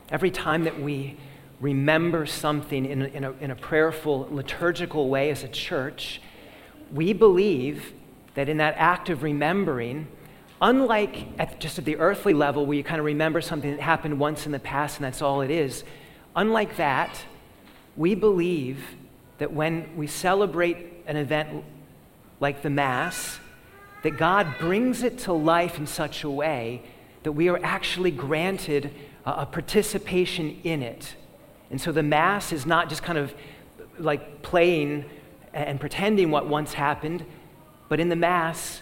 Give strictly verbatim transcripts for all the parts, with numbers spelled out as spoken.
every time that we remember something in a, in a, in a prayerful, liturgical way as a church, we believe that in that act of remembering, unlike at just at the earthly level where you kind of remember something that happened once in the past and that's all it is, unlike that, we believe that when we celebrate an event like the Mass, that God brings it to life in such a way that we are actually granted a, a participation in it. And so the Mass is not just kind of like playing and pretending what once happened, but in the Mass,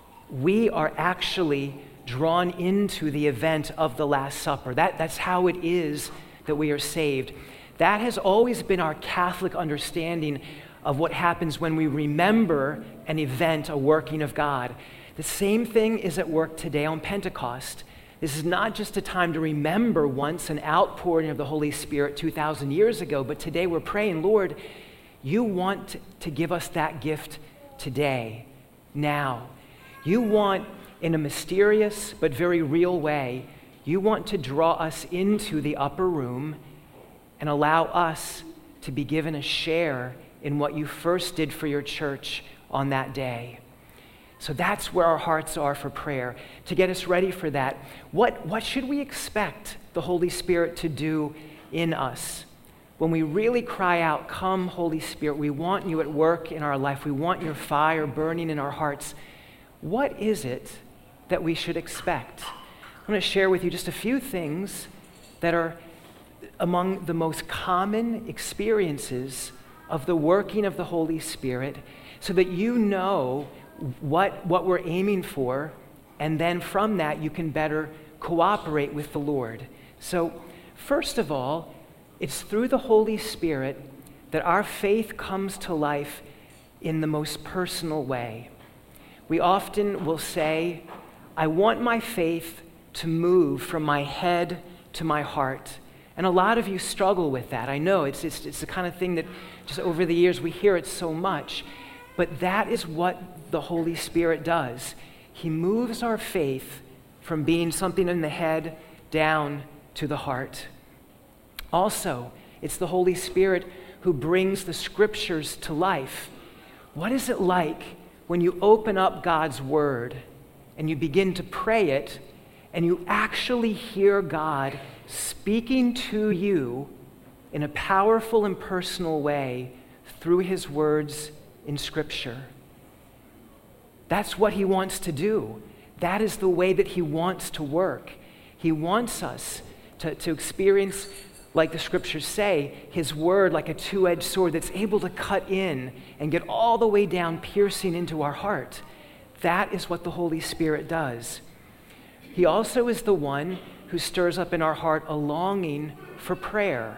we are actually drawn into the event of the Last Supper. That, that's how it is that we are saved. That has always been our Catholic understanding of what happens when we remember an event, a working of God. The same thing is at work today on Pentecost. This is not just a time to remember once an outpouring of the Holy Spirit two thousand years ago, but today we're praying, Lord, you want to give us that gift today, now. You want, in a mysterious but very real way, you want to draw us into the upper room and allow us to be given a share in what you first did for your church on that day. So that's where our hearts are for prayer, to get us ready for that. What, what should we expect the Holy Spirit to do in us? When we really cry out, come, Holy Spirit, we want you at work in our life. We want your fire burning in our hearts. What is it that we should expect? I'm going to share with you just a few things that are among the most common experiences of the working of the Holy Spirit so that you know what, what we're aiming for, and then from that you can better cooperate with the Lord. So first of all, it's through the Holy Spirit that our faith comes to life in the most personal way. We often will say, I want my faith to move from my head to my heart. And a lot of you struggle with that. I know it's, it's, it's the kind of thing that just over the years we hear it so much. But that is what the Holy Spirit does. He moves our faith from being something in the head down to the heart. Also, it's the Holy Spirit who brings the Scriptures to life. What is it like when you open up God's Word and you begin to pray it and you actually hear God speaking to you in a powerful and personal way through His words in Scripture? That's what He wants to do. That is the way that He wants to work. He wants us to, to experience, like the Scriptures say, His Word like a two-edged sword that's able to cut in and get all the way down, piercing into our heart. That is what the Holy Spirit does. He also is the one who stirs up in our heart a longing for prayer.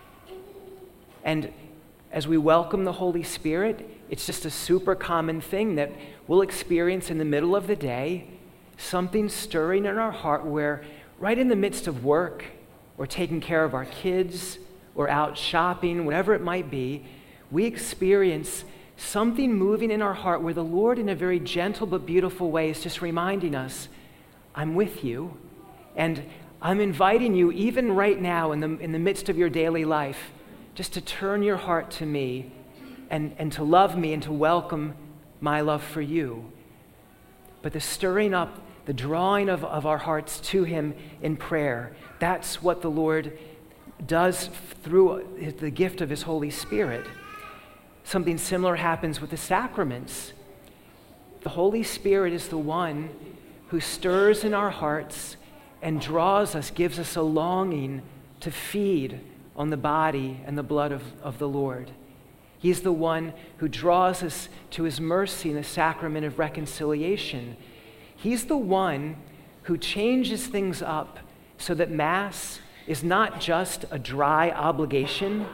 And as we welcome the Holy Spirit, it's just a super common thing that we'll experience in the middle of the day, something stirring in our heart where right in the midst of work or taking care of our kids or out shopping, whatever it might be, we experience something moving in our heart where the Lord in a very gentle but beautiful way is just reminding us, I'm with you, and I'm inviting you even right now in the, in the midst of your daily life just to turn your heart to me and, and to love me and to welcome my love for you. But the stirring up, the drawing of, of our hearts to Him in prayer, that's what the Lord does through the gift of His Holy Spirit. Something similar happens with the sacraments. The Holy Spirit is the one who stirs in our hearts and draws us, gives us a longing to feed on the body and the blood of, of the Lord. He's the one who draws us to His mercy in the sacrament of reconciliation. He's the one who changes things up so that Mass is not just a dry obligation,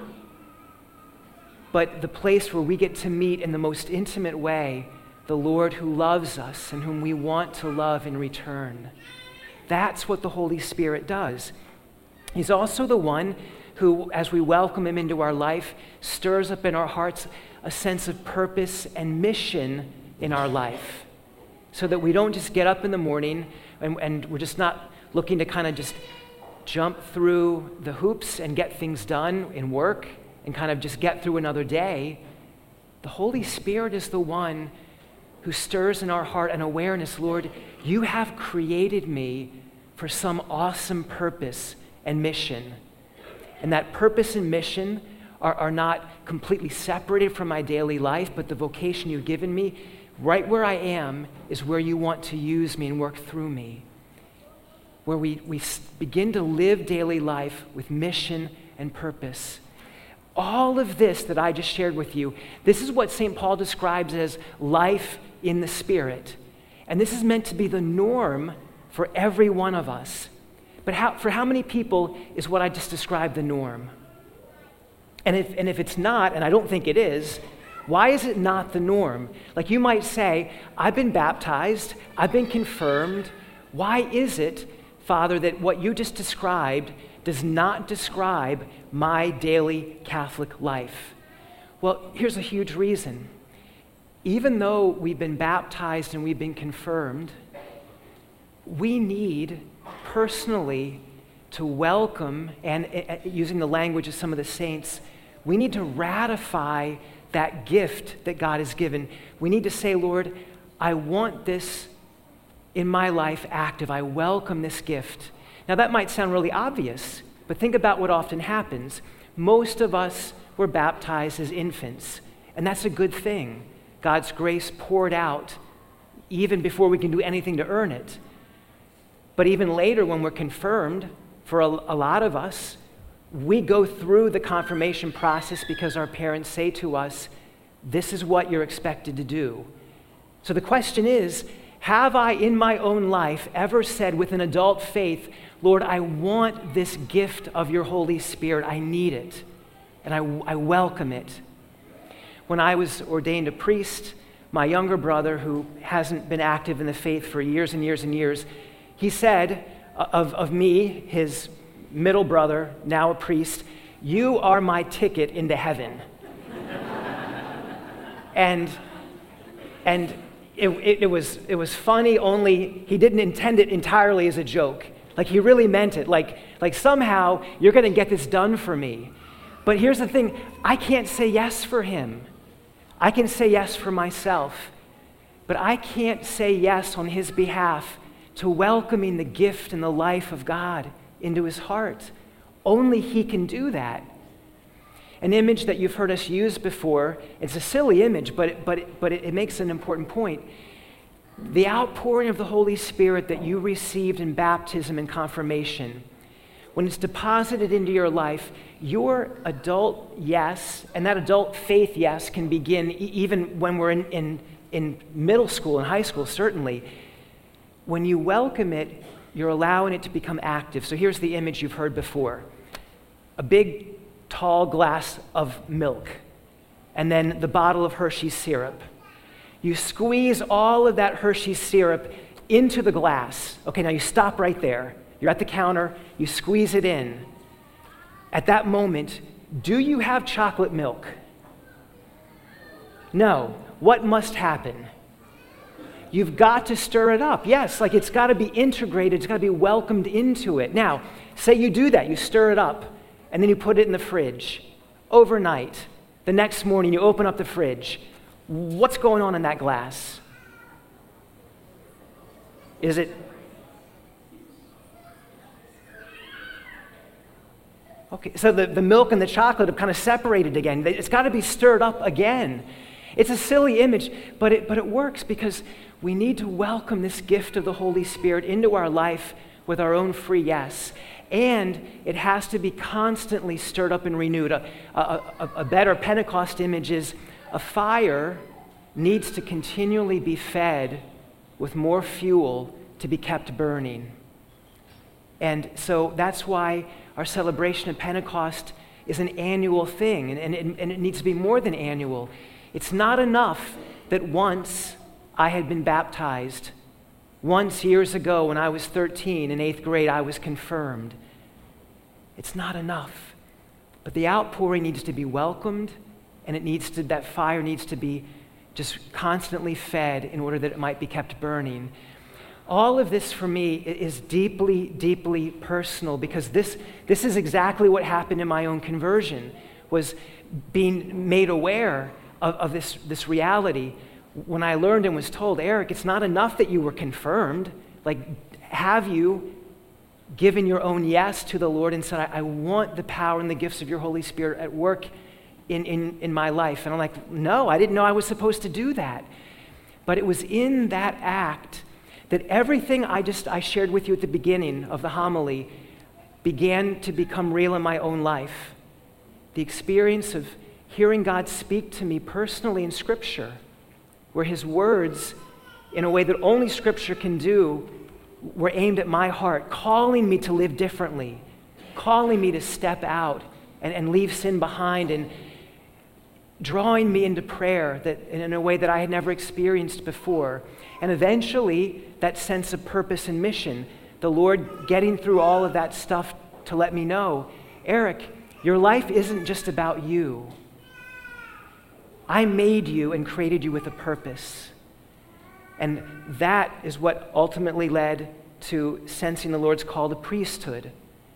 but the place where we get to meet in the most intimate way the Lord who loves us and whom we want to love in return. That's what the Holy Spirit does. He's also the one who, as we welcome Him into our life, stirs up in our hearts a sense of purpose and mission in our life, so that we don't just get up in the morning and, and we're just not looking to kind of just jump through the hoops and get things done in work and kind of just get through another day. The Holy Spirit is the one who stirs in our heart an awareness, Lord, you have created me for some awesome purpose and mission. And that purpose and mission are, are not completely separated from my daily life, but the vocation you've given me, right where I am, is where you want to use me and work through me. Where we, we begin to live daily life with mission and purpose. All of this that I just shared with you, this is what Saint Paul describes as life in the Spirit. And this is meant to be the norm for every one of us. But how, for how many people is what I just described the norm? And if, and if it's not, and I don't think it is, why is it not the norm? Like you might say, I've been baptized, I've been confirmed. Why is it, Father, that what you just described does not describe my daily Catholic life? Well, here's a huge reason. Even though we've been baptized and we've been confirmed, we need personally to welcome, and uh, using the language of some of the saints, we need to ratify that gift that God has given. We need to say, Lord, I want this in my life active. I welcome this gift. Now that might sound really obvious, but think about what often happens. Most of us were baptized as infants, and that's a good thing. God's grace poured out even before we can do anything to earn it. But even later when we're confirmed, for a, a lot of us, we go through the confirmation process because our parents say to us, this is what you're expected to do. So the question is, have I in my own life ever said with an adult faith, Lord, I want this gift of your Holy Spirit. I need it, and I, I welcome it. When I was ordained a priest, my younger brother, who hasn't been active in the faith for years and years and years, he said of, of me, his middle brother, now a priest, you are my ticket into heaven. and and it, it, it was it was funny, only he didn't intend it entirely as a joke. Like he really meant it. Like, like somehow you're going to get this done for me. But here's the thing, I can't say yes for him. I can say yes for myself, but I can't say yes on his behalf to welcoming the gift and the life of God into his heart. Only he can do that. An image that you've heard us use before, it's a silly image, but it, but it, but it, it makes an important point. The outpouring of the Holy Spirit that you received in baptism and confirmation, when it's deposited into your life, your adult yes, and that adult faith yes can begin e- even when we're in, in, in middle school and high school, certainly. When you welcome it, you're allowing it to become active. So here's the image you've heard before. A big, tall glass of milk, and then the bottle of Hershey's syrup. You squeeze all of that Hershey's syrup into the glass. Okay, now you stop right there. You're at the counter, you squeeze it in. At that moment, do you have chocolate milk? No. What must happen? You've got to stir it up. Yes, like it's got to be integrated, it's got to be welcomed into it. Now, say you do that, you stir it up, and then you put it in the fridge. Overnight, the next morning, you open up the fridge. What's going on in that glass? Is it... Okay, so the, the milk and the chocolate have kind of separated again. It's got to be stirred up again. It's a silly image, but it, but it works because we need to welcome this gift of the Holy Spirit into our life with our own free yes. And it has to be constantly stirred up and renewed. A, a, a, a better Pentecost image is a fire needs to continually be fed with more fuel to be kept burning. And so that's why our celebration of Pentecost is an annual thing, and, and, it, and it needs to be more than annual. It's not enough that once I had been baptized. Once years ago when I was thirteen in eighth grade, I was confirmed. It's not enough. But the outpouring needs to be welcomed, and it needs to, that fire needs to be just constantly fed in order that it might be kept burning. All of this for me is deeply, deeply personal, because this, this is exactly what happened in my own conversion, was being made aware of, of this, this reality when I learned and was told, Eric, it's not enough that you were confirmed. Like, have you given your own yes to the Lord and said, I, I want the power and the gifts of your Holy Spirit at work in, in, in my life? And I'm like, no, I didn't know I was supposed to do that. But it was in that act that everything I just I shared with you at the beginning of the homily began to become real in my own life. The experience of hearing God speak to me personally in Scripture, where his words, in a way that only Scripture can do, were aimed at my heart, calling me to live differently, calling me to step out and, and leave sin behind, and drawing me into prayer that in a way that I had never experienced before. And eventually, that sense of purpose and mission, the Lord getting through all of that stuff to let me know, Eric, your life isn't just about you. I made you and created you with a purpose. And that is what ultimately led to sensing the Lord's call to priesthood.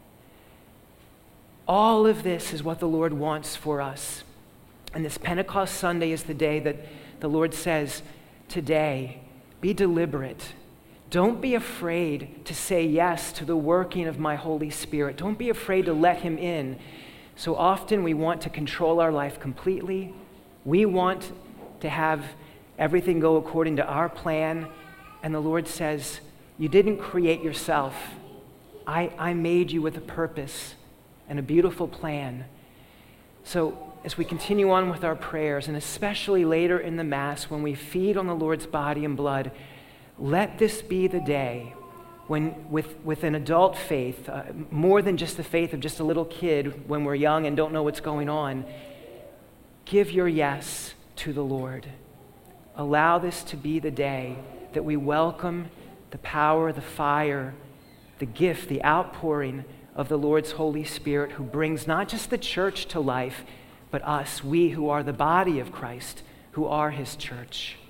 All of this is what the Lord wants for us. And this Pentecost Sunday is the day that the Lord says, today, be deliberate. Don't be afraid to say yes to the working of my Holy Spirit. Don't be afraid to let him in. So often we want to control our life completely. We want to have everything go according to our plan. And the Lord says, you didn't create yourself. I, I made you with a purpose and a beautiful plan. So as we continue on with our prayers, and especially later in the Mass when we feed on the Lord's body and blood, let this be the day when, with, with an adult faith, uh, more than just the faith of just a little kid when we're young and don't know what's going on, give your yes to the Lord. Allow this to be the day that we welcome the power, the fire, the gift, the outpouring of the Lord's Holy Spirit, who brings not just the church to life, but us, we who are the body of Christ, who are his church.